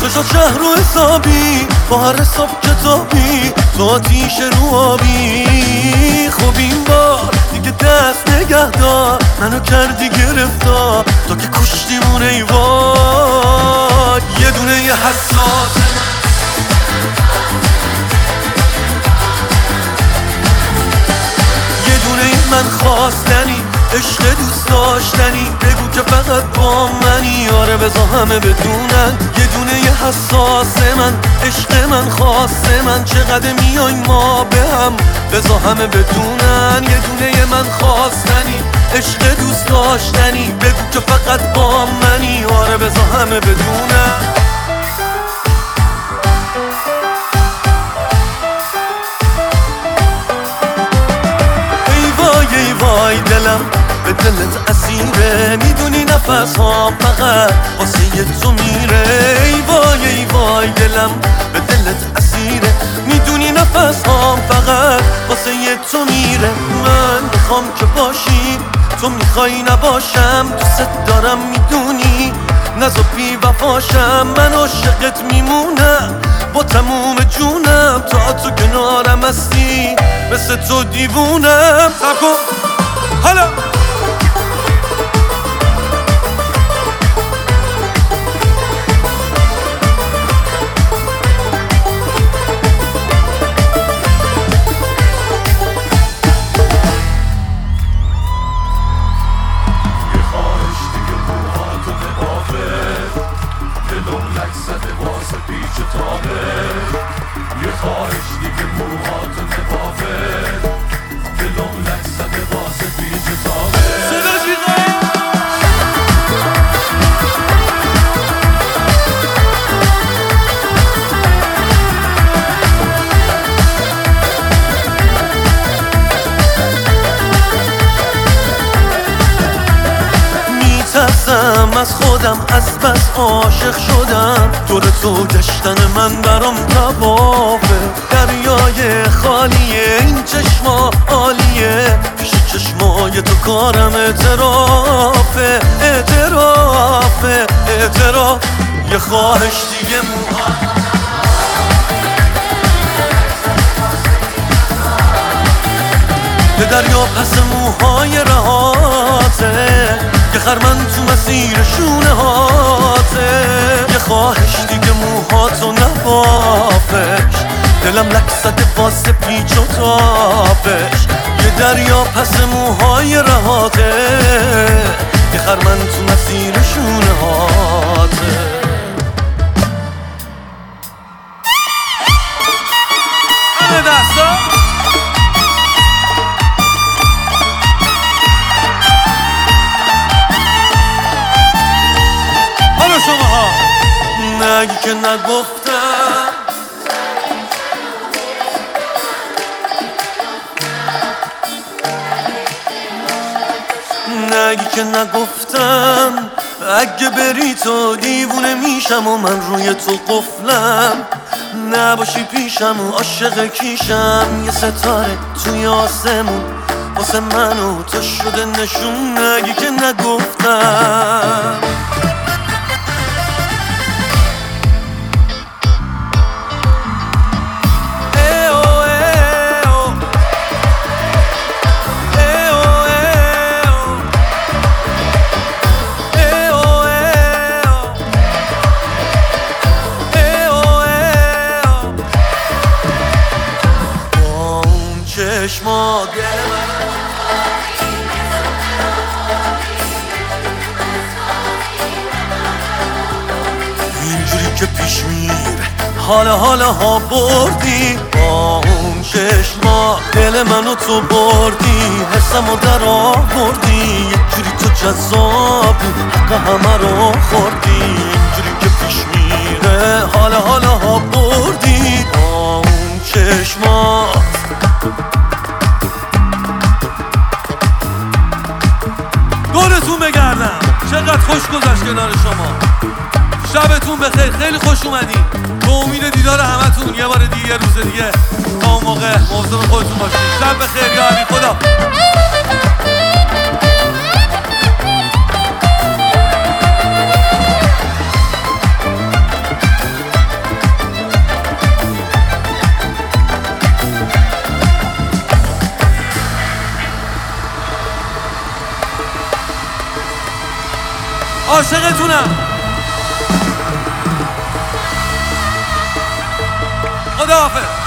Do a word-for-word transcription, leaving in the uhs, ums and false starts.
چشا شهر و حسابی با هر حساب کتابی تو آتیش رو آبی. خب این بار دیگه دست نگه دار، منو کردی گرفتار تا که کشتیمون ای وای. یه دونه یه حساس یه دونه من خواستنی، عشق دوست داشتنی، بگو که فقط با منی. آره بذار همه بدونن یه دونه یه حساس من، عشق من خاصه من، چقدر میایم ما به هم بذار همه بدونن یه دونه یه من خواستنی، عشق دوست داشتنی، بگو که فقط با منی. آره بذار همه بدونن. ای وای ای وای دلم به دلت اسیره، میدونی نفس هام فقط واسه تو میره. ای وای ای وای دلم به دلت اسیره، میدونی نفس هام فقط واسه تو میره. من میخوام که باشی، تو میخوای نباشم، دوست دارم میدونی، نزا بی وفاشم. من عاشقت میمونم با تموم جونم، تا تو کنارم هستی مثل تو دیوونم. سب کن حالا از خودم از بس عاشق شدم، دور تو گشتن من برام توافه. دریای خالیه این چشما عالیه، پیش چشمای تو کارم اعترافه. اعترافه اعتراف یه خواهش دیگه موها یه دریا پس موهای رهاته، یه خرمن تو مسیر شونه هاته. یه خواهش دیگه موهاتو نبافش، دلم لک زده واسه پیچ و تابش. یه دریا پس موهای رهاته، یه خرمن تو مسیر شونه هاته. همه دستا شماها نگی که نگفتم، نگی که نگفتم. اگه بری تو دیوونه میشم و من روی تو قفلم، نباشی پیشم و عاشق کیشم. یه ستاره توی آسمون واسه من و تو شده نشون. نگی که نگفتم. چشما اینجوری که پیش میره حالا حالا ها بردی، با اون چشما دل منو تو بردی، حسمو در آوردی. یه جوری تو جذابی حق همه رو خوردی، اینجوری که پیش میره حالا حالا ها بردی، با اون چشما. دورتون بگردم، چقدر خوش گذشت کنار شما. شبتون بخیر، خیلی خوش اومدین. به امید دیدار همتون یه بار دیگه، یه روز دیگه. تا اون موقع مواظب خودتون باشید. شب بخیر یا علی. خدا. عاشقتونم. خداحافظ.